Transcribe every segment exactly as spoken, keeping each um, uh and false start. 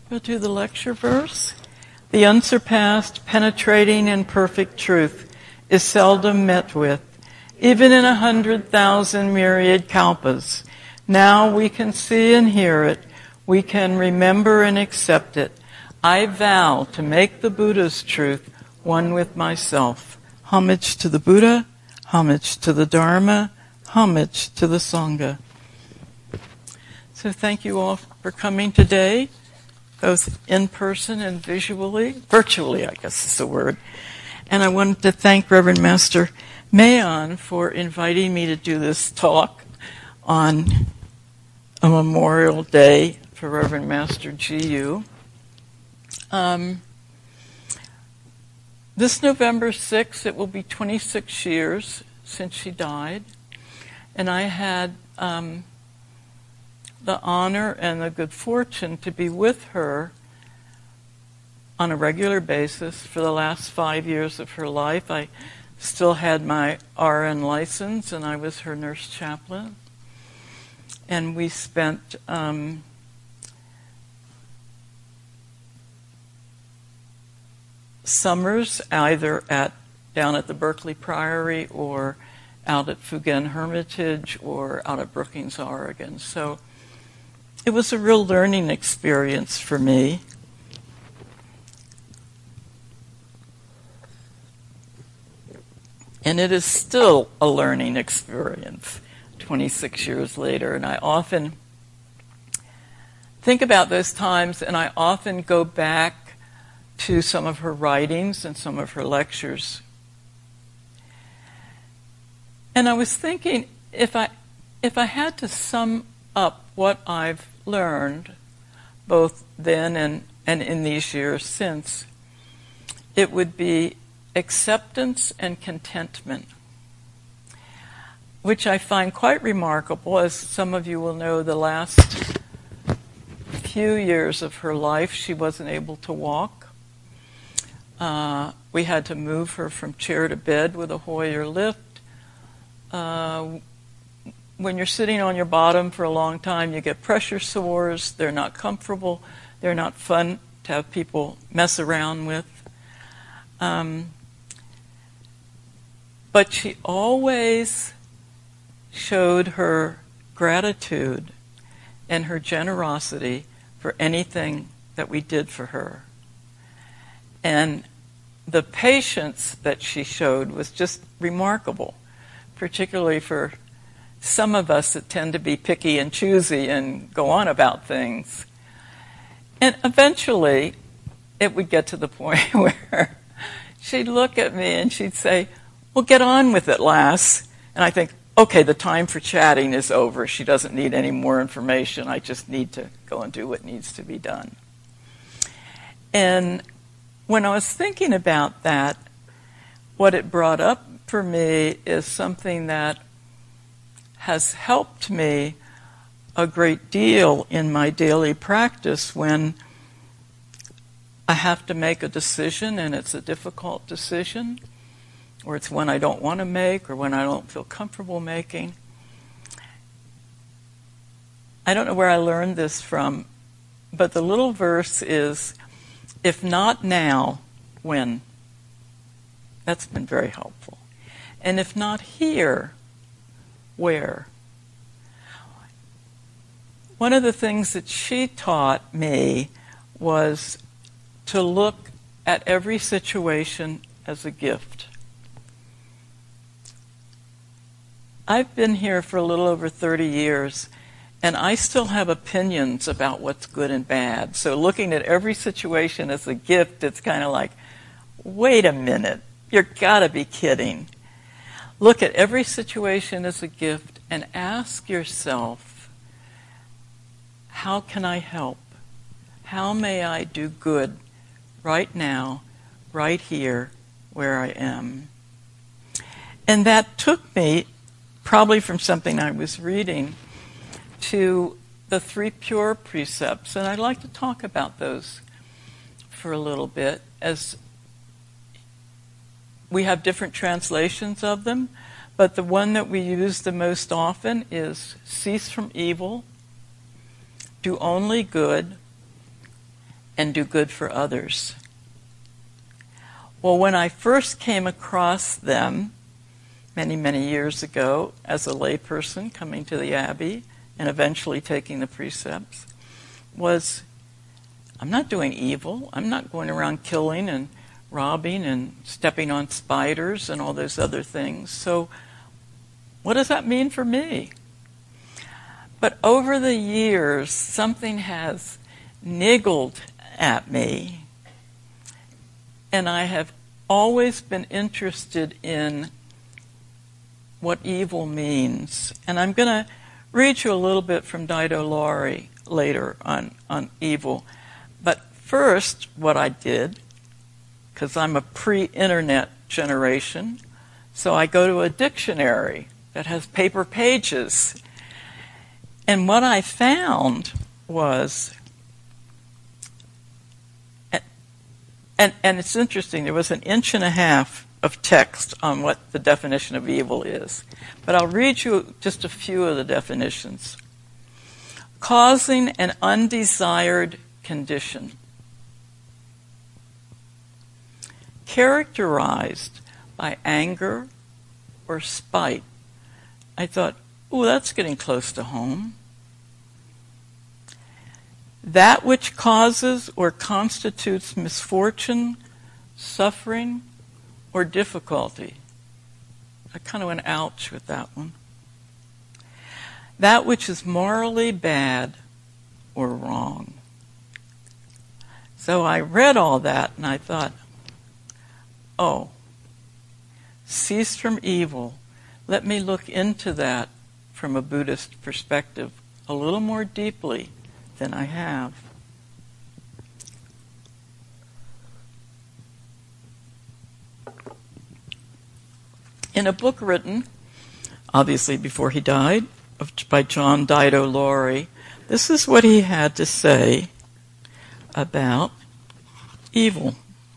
We'll do the lecture verse. The unsurpassed, penetrating, and perfect truth is seldom met with, even in a hundred thousand myriad kalpas. Now we can see and hear it. We can remember and accept it. I vow to make the Buddha's truth one with myself. Homage to the Buddha, homage to the Dharma, homage to the Sangha. So thank you all for coming today, both in person and visually, virtually, I guess is the word. And I wanted to thank Reverend Master Mayon for inviting me to do this talk on a Memorial Day for Reverend Master G U. Um, this November sixth, it will be twenty-six years since she died. And I had um, the honor and the good fortune to be with her on a regular basis for the last five years of her life. I still had my R N license, and I was her nurse chaplain. And we spent um, summers either at down at the Berkeley Priory or out at Fugen Hermitage or out at Brookings, Oregon. So it was a real learning experience for me. And it is still a learning experience twenty-six years later. And I often think about those times, and I often go back to some of her writings and some of her lectures. And I was thinking, if I if I had to sum up what I've learned, both then and, and in these years since, it would be acceptance and contentment, which I find quite remarkable. As some of you will know, the last few years of her life, she wasn't able to walk. Uh, we had to move her from chair to bed with a Hoyer lift. Uh, when you're sitting on your bottom for a long time, you get pressure sores. They're not comfortable. They're not fun to have people mess around with. Um, but she always showed her gratitude and her generosity for anything that we did for her. And the patience that she showed was just remarkable, particularly for some of us that tend to be picky and choosy and go on about things. And eventually, it would get to the point where she'd look at me and she'd say, well, get on with it, lass. And I think, okay, the time for chatting is over. She doesn't need any more information. I just need to go and do what needs to be done. And when I was thinking about that, what it brought up for me is something that has helped me a great deal in my daily practice when I have to make a decision and it's a difficult decision, or it's one I don't want to make, or when I don't feel comfortable making. I don't know where I learned this from, but the little verse is, if not now, when? That's been very helpful. And if not here, where? One of the things that she taught me was to look at every situation as a gift. I've been here for a little over thirty years, and I still have opinions about what's good and bad. So looking at every situation as a gift, it's kind of like, wait a minute, you've got to be kidding. Look at every situation as a gift and ask yourself, how can I help? How may I do good right now, right here, where I am? And that took me, probably from something I was reading, to the three pure precepts. And I'd like to talk about those for a little bit, as we have different translations of them, but the one that we use the most often is cease from evil, do only good, and do good for others. Well, when I first came across them many, many years ago as a layperson coming to the Abbey and eventually taking the precepts, was I'm not doing evil. I'm not going around killing and robbing and stepping on spiders and all those other things. So what does that mean for me? But over the years, something has niggled at me, and I have always been interested in what evil means. And I'm going to read you a little bit from Dido Laurie later on, on evil. But first, what I did, because I'm a pre-internet generation, so I go to a dictionary that has paper pages. And what I found was, and, and it's interesting, there was an inch and a half of text on what the definition of evil is. But I'll read you just a few of the definitions. Causing an undesired condition. Characterized by anger or spite. I thought, ooh, that's getting close to home. That which causes or constitutes misfortune, suffering, or difficulty. I kind of went ouch with that one. That which is morally bad or wrong. So I read all that and I thought, oh, cease from evil. Let me look into that from a Buddhist perspective a little more deeply than I have. In a book written, obviously before he died, by John Dido Laurie, this is what he had to say about evil.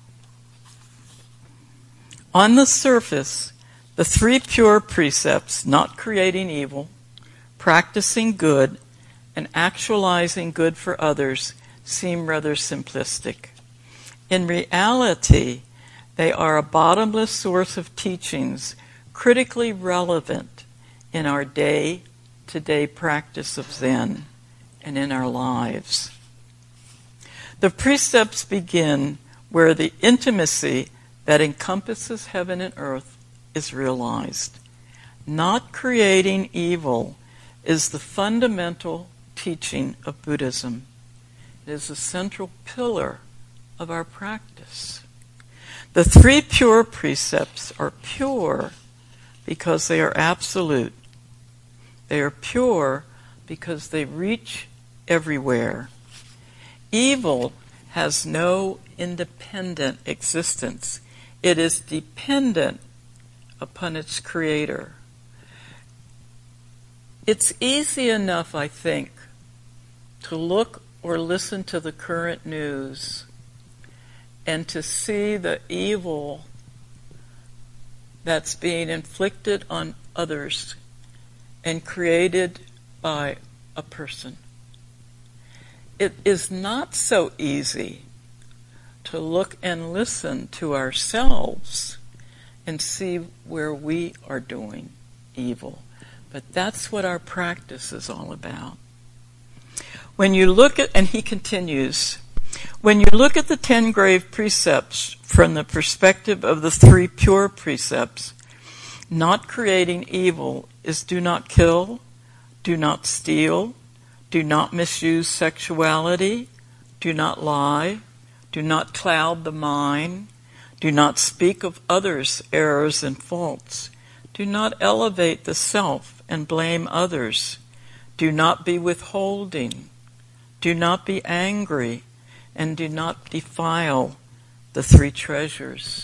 On the surface, the three pure precepts, not creating evil, practicing good, and actualizing good for others, seem rather simplistic. In reality, they are a bottomless source of teachings critically relevant in our day-to-day practice of Zen and in our lives. The precepts begin where the intimacy that encompasses heaven and earth is realized. Not creating evil is the fundamental teaching of Buddhism. It is a central pillar of our practice. The three pure precepts are pure because they are absolute. They are pure because they reach everywhere. Evil has no independent existence. It is dependent upon its creator. It's easy enough, I think, to look or listen to the current news and to see the evil that's being inflicted on others and created by a person. It is not so easy to look and listen to ourselves and see where we are doing evil. But that's what our practice is all about. When you look at, and he continues, when you look at the ten grave precepts from the perspective of the three pure precepts, not creating evil is do not kill, do not steal, do not misuse sexuality, do not lie, do not cloud the mind, do not speak of others' errors and faults, do not elevate the self and blame others, do not be withholding, do not be angry, and do not defile the three treasures.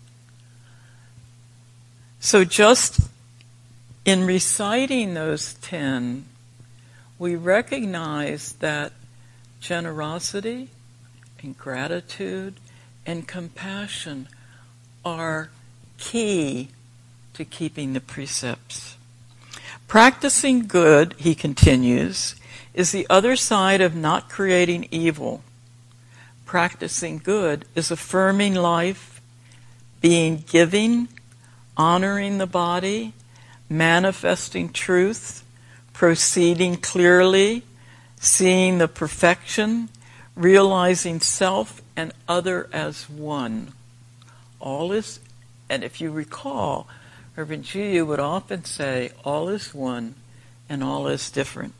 So just in reciting those ten, we recognize that generosity and gratitude and compassion are key to keeping the precepts. Practicing good, he continues, is the other side of not creating evil. practicing good is affirming life, being giving, honoring the body, manifesting truth, proceeding clearly, seeing the perfection, realizing self and other as one. All is, and if you recall, Reverend Jiyu would often say, all is one and all is different.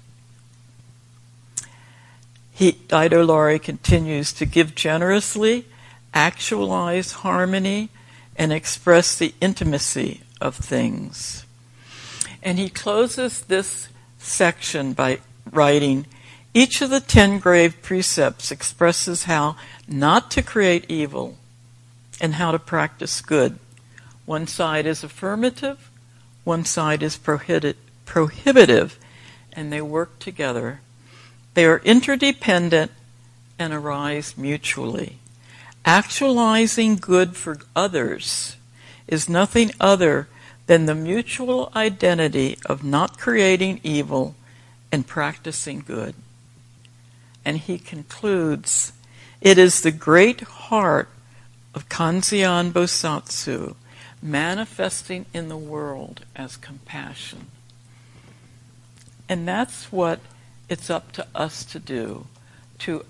He, Daido Loori continues to give generously, actualize harmony, and express the intimacy of things. And he closes this section by writing, each of the ten grave precepts expresses how not to create evil and how to practice good. One side is affirmative, one side is prohibit, prohibitive, and they work together. They are interdependent and arise mutually. Actualizing good for others is nothing other than the mutual identity of not creating evil and practicing good. And he concludes, it is the great heart of Kanzeon Bosatsu manifesting in the world as compassion. And that's what it's up to us to do, to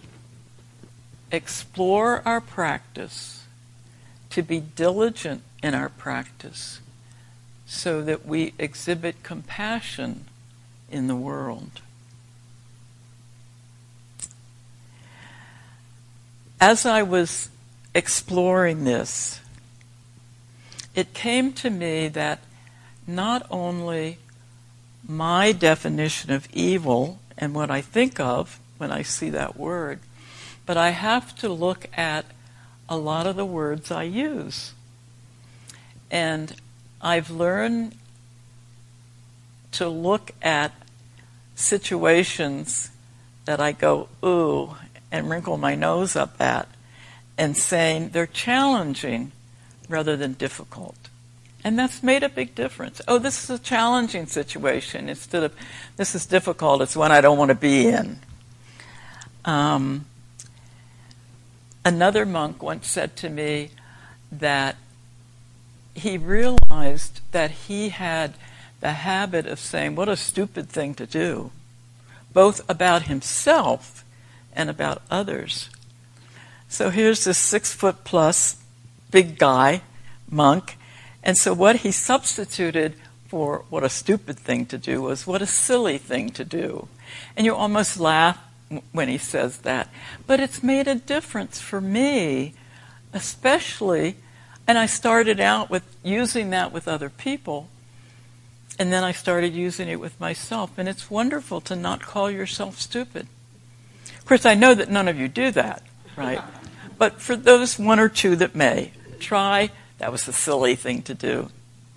explore our practice, to be diligent in our practice, so that we exhibit compassion in the world. As I was exploring this, it came to me that not only my definition of evil and what I think of when I see that word, but I have to look at a lot of the words I use. And I've learned to look at situations that I go, ooh, and wrinkle my nose up at, and saying they're challenging rather than difficult. And that's made a big difference. Oh, this is a challenging situation. Instead of, this is difficult, it's one I don't want to be in. Um, another monk once said to me that he realized that he had the habit of saying, what a stupid thing to do, both about himself and about others. So here's this six-foot-plus big guy, monk, and so what he substituted for what a stupid thing to do was what a silly thing to do. And you almost laugh when he says that. But it's made a difference for me, especially, and I started out with using that with other people, and then I started using it with myself. And it's wonderful to not call yourself stupid. Of course, I know that none of you do that, right? But for those one or two that may, try, that was a silly thing to do.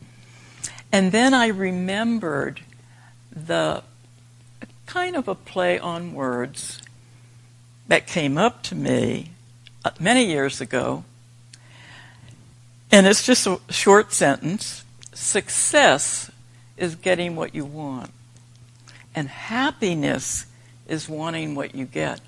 And then I remembered the kind of a play on words that came up to me many years ago. And it's just a short sentence. Success is getting what you want. And happiness is wanting what you get.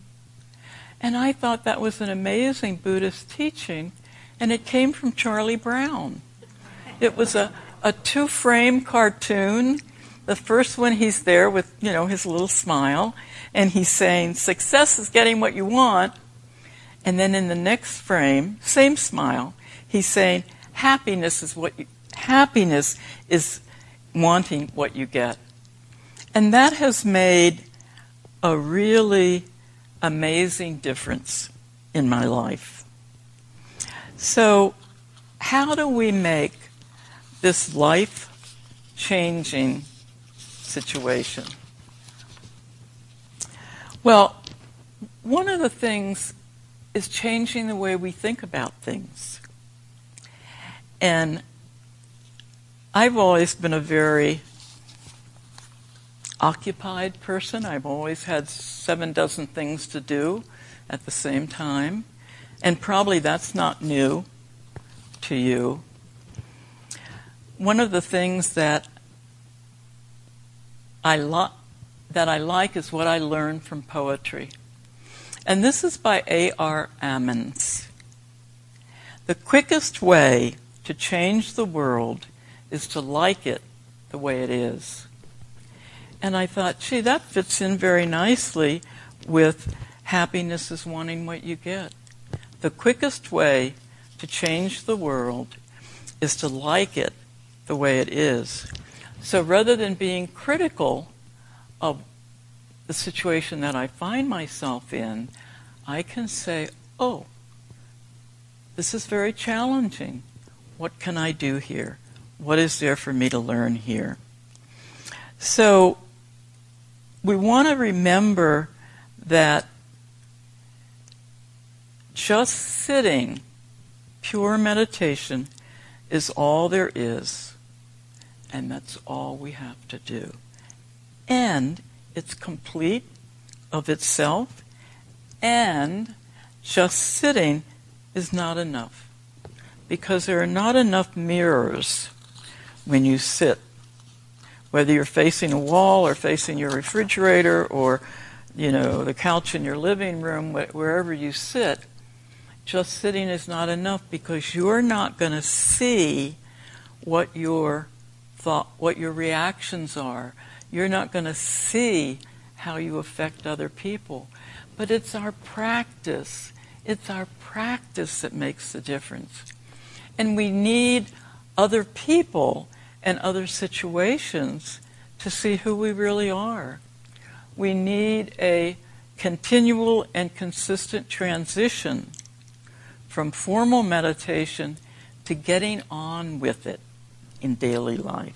And I thought that was an amazing Buddhist teaching, and it came from Charlie Brown. It was a, a two-frame cartoon. The first one, he's there with, you know, his little smile, and he's saying, success is getting what you want. And then in the next frame, same smile, he's saying, happiness is what you, happiness is wanting what you get. And that has made a really amazing difference in my life. So, how do we make this life-changing situation? Well, one of the things is changing the way we think about things. And I've always been a very occupied person. I've always had seven dozen things to do at the same time. And probably that's not new to you. One of the things that I lo- that I like is what I learned from poetry. And this is by A R Ammons. The quickest way to change the world is to like it the way it is. And I thought, gee, that fits in very nicely with happiness is wanting what you get. The quickest way to change the world is to like it the way it is. So rather than being critical of the situation that I find myself in, I can say, oh, this is very challenging. What can I do here? What is there for me to learn here? So we want to remember that just sitting, pure meditation, is all there is, and that's all we have to do. And it's complete of itself, and just sitting is not enough, because there are not enough mirrors when you sit. Whether you're facing a wall or facing your refrigerator or, you know, the couch in your living room, wherever you sit, just sitting is not enough, because you're not going to see what your thought, what your reactions are. You're not going to see how you affect other people. But it's our practice. It's our practice that makes the difference. And we need other people and other situations to see who we really are. We need a continual and consistent transition from formal meditation to getting on with it in daily life.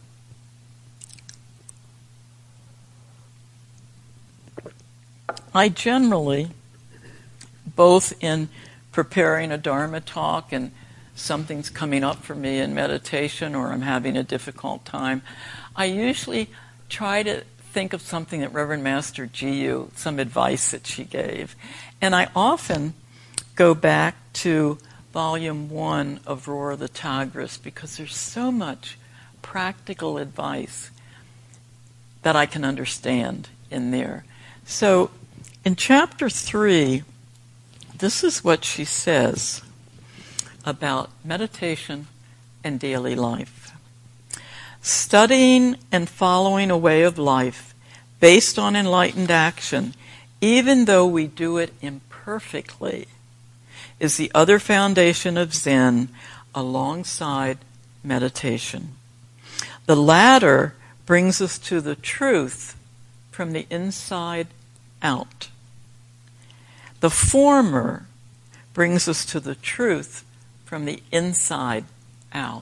I generally, both in preparing a Dharma talk and something's coming up for me in meditation or I'm having a difficult time, I usually try to think of something that Reverend Master Jiyu, some advice that she gave. And I often go back to volume one of Roar of the Tigris, because there's so much practical advice that I can understand in there. So in chapter three, this is what she says about meditation and daily life. Studying and following a way of life based on enlightened action, even though we do it imperfectly, is the other foundation of Zen alongside meditation. The latter brings us to the truth from the inside out. The former brings us to the truth from the inside out.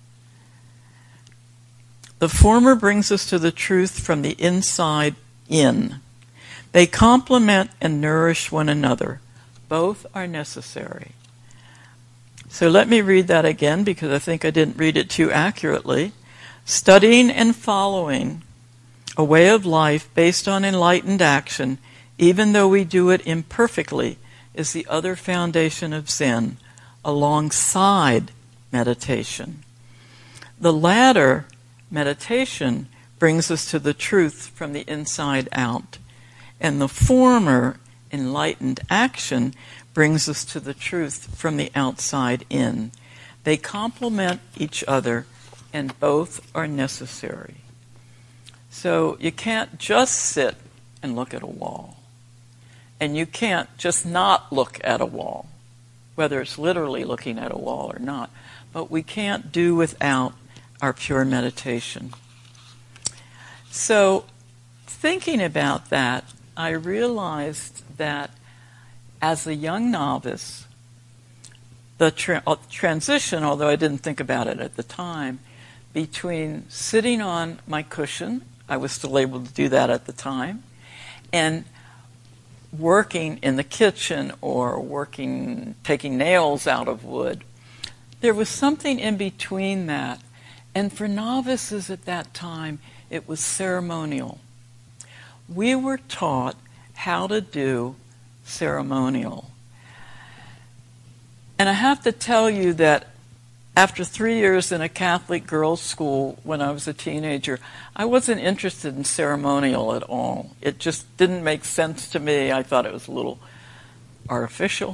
The former brings us to the truth from the inside in. They complement and nourish one another. Both are necessary. So let me read that again, because I think I didn't read it too accurately. Studying and following a way of life based on enlightened action, even though we do it imperfectly, is the other foundation of Zen, alongside meditation. The latter, meditation, brings us to the truth from the inside out, and the former, enlightened action, brings us to the truth from the outside in. They complement each other, and both are necessary. So you can't just sit and look at a wall. And you can't just not look at a wall, whether it's literally looking at a wall or not. But we can't do without our pure meditation. So, thinking about that, I realized that as a young novice, the tra- transition, although I didn't think about it at the time, between sitting on my cushion, I was still able to do that at the time, and working in the kitchen or working, taking nails out of wood. There was something in between that. And for novices at that time, it was ceremonial. We were taught how to do ceremonial. And I have to tell you that after three years in a Catholic girls' school when I was a teenager, I wasn't interested in ceremonial at all. It just didn't make sense to me. I thought it was a little artificial.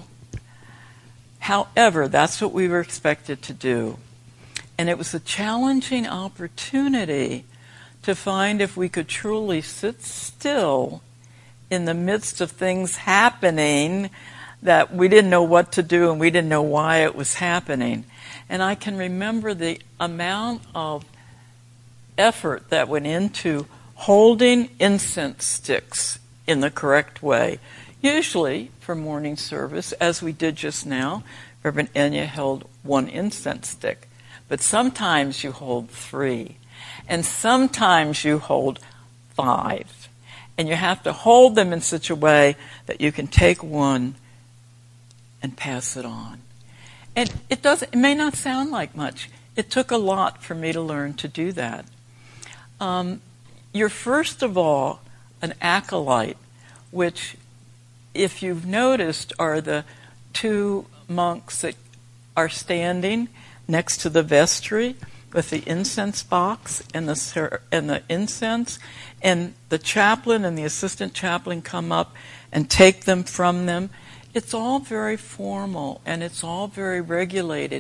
However, that's what we were expected to do. And it was a challenging opportunity to find if we could truly sit still in the midst of things happening that we didn't know what to do and we didn't know why it was happening. And I can remember the amount of effort that went into holding incense sticks in the correct way. Usually, for morning service, as we did just now, Reverend Enya held one incense stick. But sometimes you hold three. And sometimes you hold five. And you have to hold them in such a way that you can take one and pass it on. And it does. It may not sound like much. It took a lot for me to learn to do that. Um, you're first of all an acolyte, which, if you've noticed, are the two monks that are standing next to the vestry with the incense box and the and the incense, and the chaplain and the assistant chaplain come up and take them from them. It's all very formal and it's all very regulated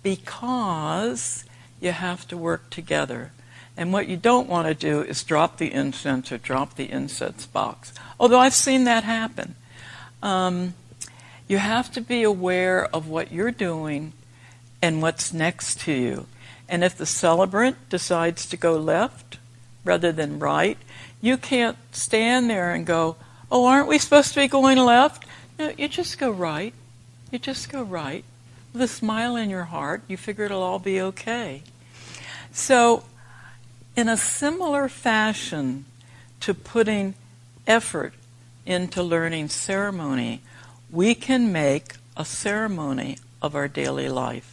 because you have to work together. And what you don't want to do is drop the incense or drop the incense box. Although I've seen that happen. Um, you have to be aware of what you're doing and what's next to you. And if the celebrant decides to go left rather than right, you can't stand there and go, oh, aren't we supposed to be going left? No, you just go right. You just go right. With a smile in your heart, you figure it'll all be okay. So, in a similar fashion to putting effort into learning ceremony, we can make a ceremony of our daily life.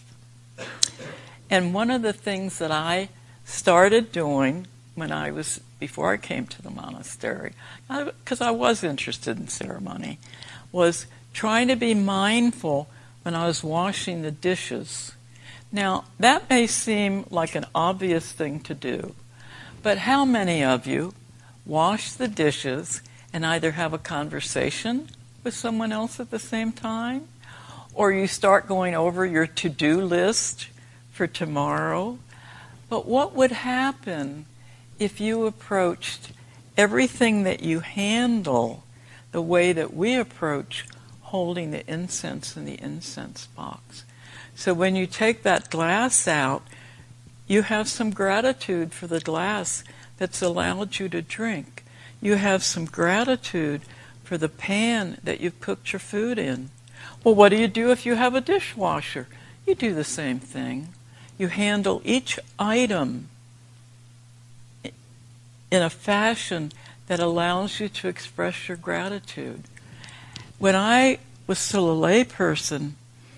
And one of the things that I started doing when I was, before I came to the monastery, because I, I was interested in ceremony, was trying to be mindful when I was washing the dishes. Now, that may seem like an obvious thing to do, but how many of you wash the dishes and either have a conversation with someone else at the same time, or you start going over your to-do list for tomorrow? But what would happen if you approached everything that you handle the way that we approach holding the incense in the incense box? So when you take that glass out, you have some gratitude for the glass that's allowed you to drink. You have some gratitude for the pan that you've cooked your food in. Well, what do you do if you have a dishwasher? You do the same thing. You handle each item in a fashion that allows you to express your gratitude. When I was still a lay person,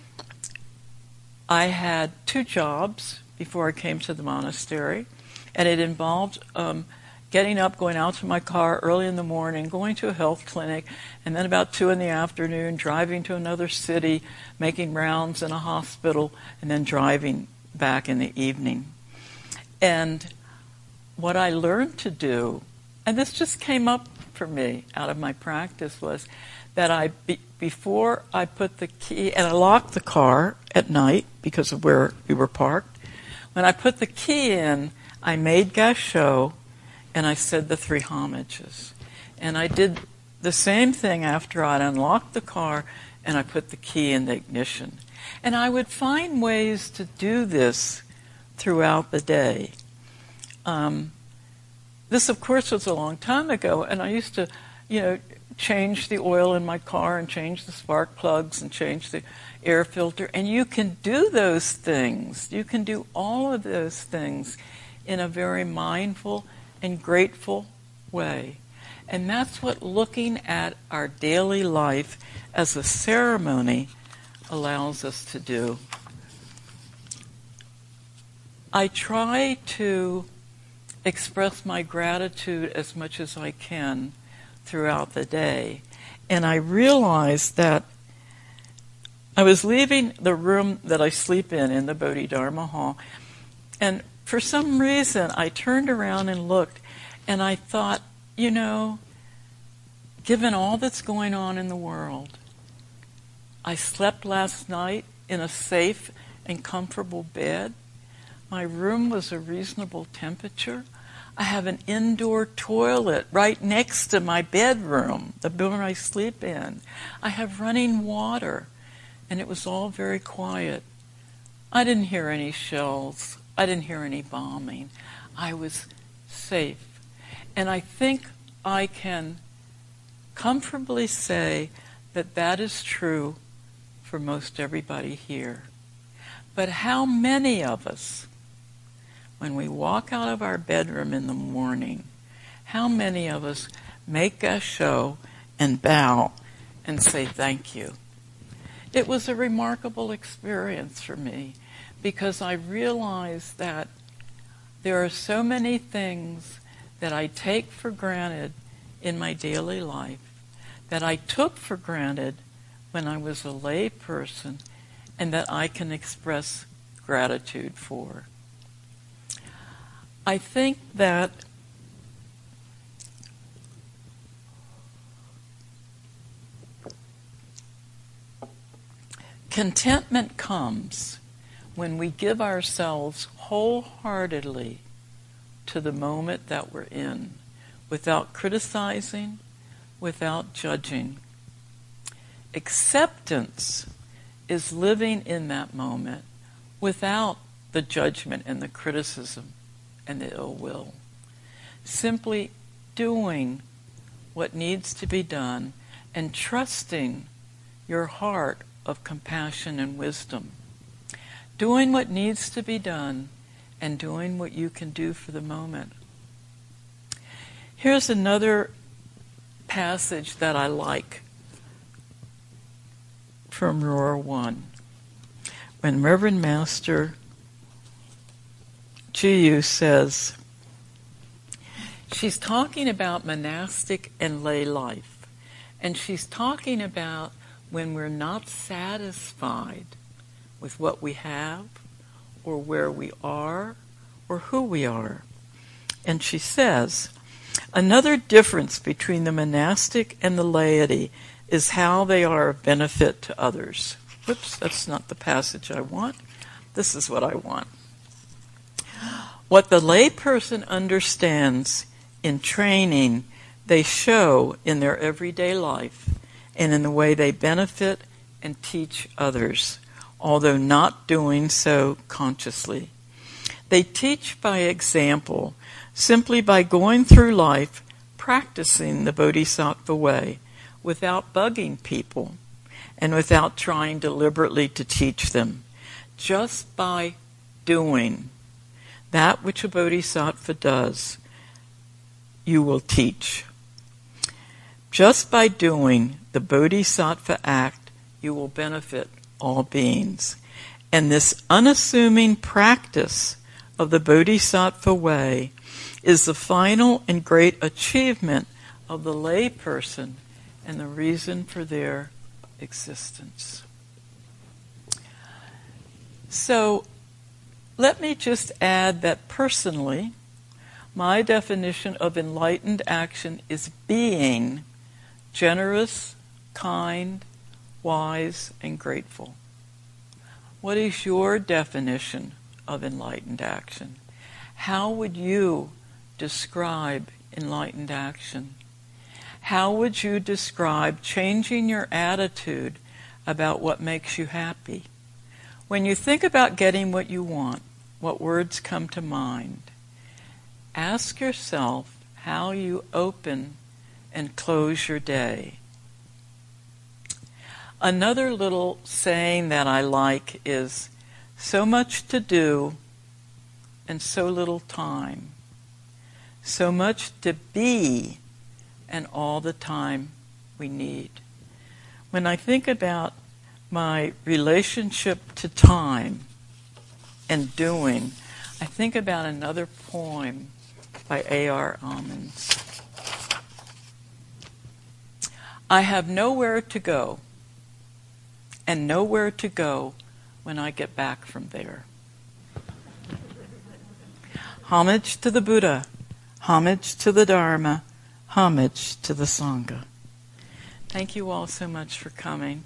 I had two jobs before I came to the monastery, and it involved um, getting up, going out to my car early in the morning, going to a health clinic, and then about two in the afternoon, driving to another city, making rounds in a hospital, and then driving back in the evening. And what I learned to do, and this just came up for me out of my practice, was that I, be, before I put the key, and I locked the car at night because of where we were parked. When I put the key in, I made gashot, and I said the three homages. And I did the same thing after I'd unlocked the car, and I put the key in the ignition. And I would find ways to do this throughout the day. Um, this, of course, was a long time ago, and I used to, you know, change the oil in my car and change the spark plugs and change the air filter. And you can do those things. You can do all of those things in a very mindful and grateful way. And that's what looking at our daily life as a ceremony allows us to do. I try to express my gratitude as much as I can throughout the day. And I realize that I was leaving the room that I sleep in, in the Bodhidharma Hall, and for some reason I turned around and looked, and I thought, you know, given all that's going on in the world, I slept last night in a safe and comfortable bed. My room was a reasonable temperature. I have an indoor toilet right next to my bedroom, the room I sleep in. I have running water, and it was all very quiet. I didn't hear any shells. I didn't hear any bombing. I was safe. And I think I can comfortably say that that is true for most everybody here. But how many of us, when we walk out of our bedroom in the morning, how many of us make a show and bow and say thank you? It was a remarkable experience for me because I realized that there are so many things that I take for granted in my daily life that I took for granted when I was a lay person and that I can express gratitude for. I think that contentment comes when we give ourselves wholeheartedly to the moment that we're in, without criticizing, without judging. Acceptance is living in that moment without the judgment and the criticism and the ill will. Simply doing what needs to be done and trusting your heart of compassion and wisdom. Doing what needs to be done and doing what you can do for the moment. Here's another passage that I like from Roar One. When Reverend Master Jiyu says, she's talking about monastic and lay life, and she's talking about when we're not satisfied with what we have or where we are or who we are. And she says, another difference between the monastic and the laity is how they are of benefit to others. Whoops, that's not the passage I want. This is what I want. What the lay person understands in training, they show in their everyday life and in the way they benefit and teach others, although not doing so consciously. They teach by example, simply by going through life practicing the Bodhisattva way without bugging people and without trying deliberately to teach them, just by doing that which a Bodhisattva does, you will teach. Just by doing the Bodhisattva act, you will benefit all beings. And this unassuming practice of the Bodhisattva way is the final and great achievement of the lay person and the reason for their existence. So, let me just add that personally, my definition of enlightened action is being generous, kind, wise, and grateful. What is your definition of enlightened action? How would you describe enlightened action? How would you describe changing your attitude about what makes you happy? When you think about getting what you want, what words come to mind? Ask yourself how you open and close your day. Another little saying that I like is, so much to do and so little time. So much to be and all the time we need. When I think about my relationship to time and doing, I think about another poem by A R Almonds. I have nowhere to go. and know where to go when I get back from there. Homage to the Buddha, homage to the Dharma, homage to the Sangha. Thank you all so much for coming.